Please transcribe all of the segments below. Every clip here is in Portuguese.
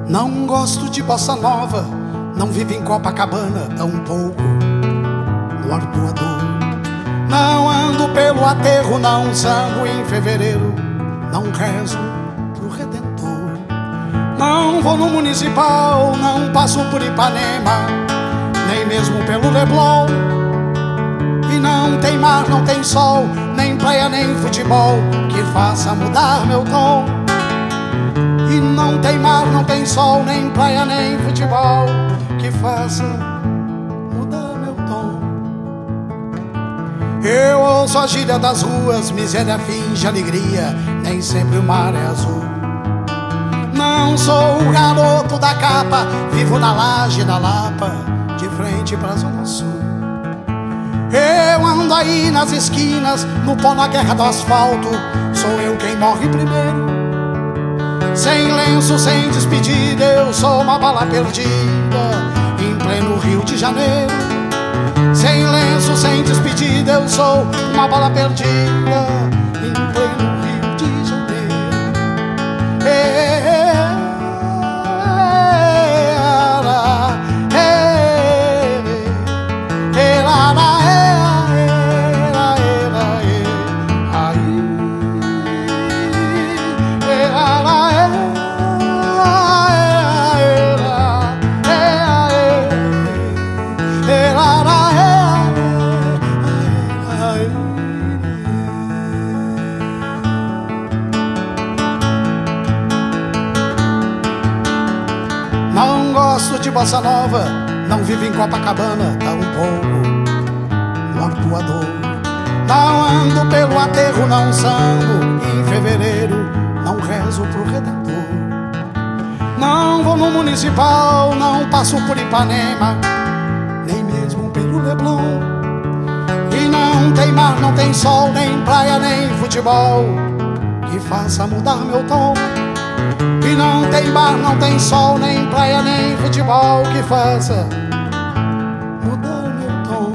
Não gosto de bossa nova, não vivo em Copacabana, tampouco no Arpoador. Não ando pelo aterro, não zambo em fevereiro, não rezo pro Redentor. Não vou no Municipal, não passo por Ipanema, nem mesmo pelo Leblon. E não tem mar, não tem sol, nem praia, nem futebol que faça mudar meu tom. E não tem mar, não tem sol, nem praia, nem futebol que faça mudar meu tom. Eu ouço a gíria das ruas, miséria finge alegria, nem sempre o mar é azul. Não sou o garoto da capa, vivo na laje da Lapa, de frente pra Zona Sul. Eu ando aí nas esquinas, no pó na guerra do asfalto, sou eu quem morre primeiro. Sem lenço, sem despedida, eu sou uma bala perdida em pleno Rio de Janeiro. Sem lenço, sem despedida, eu sou uma bala perdida em pleno Rio de Janeiro. Não gosto de bossa nova, não vivo em Copacabana, tampouco no Arpoador. Não ando pelo aterro, não zambo em fevereiro, não rezo pro Redentor. Não vou no Municipal, não passo por Ipanema, nem mesmo pelo Leblon. E não tem mar, não tem sol, nem praia, nem futebol que faça mudar meu tom. E não tem bar, não tem sol, nem praia, nem futebol que faça mudar meu tom.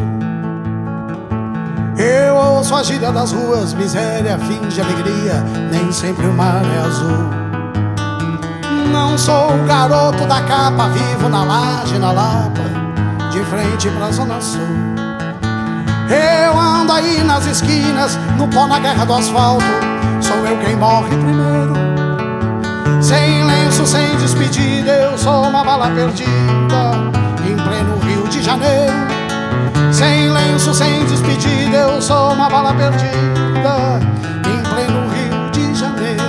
Eu ouço a gíria das ruas, miséria finge alegria, nem sempre o mar é azul. Não sou o garoto da capa, vivo na laje, na Lapa, de frente pra Zona Sul. Eu ando aí nas esquinas, no pó na guerra do asfalto, sou eu quem morre primeiro. Sem lenço, sem despedida, eu sou uma bala perdida em pleno Rio de Janeiro. Sem lenço, sem despedida, eu sou uma bala perdida em pleno Rio de Janeiro.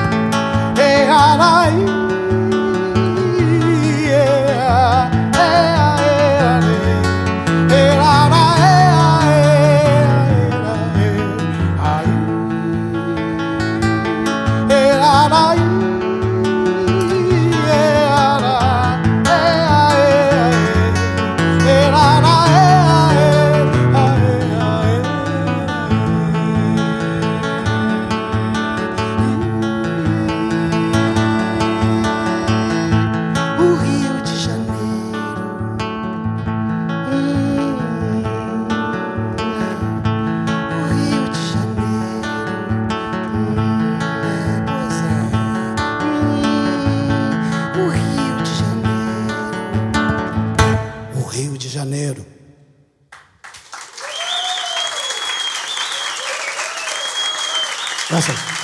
Rio de Janeiro. Graças.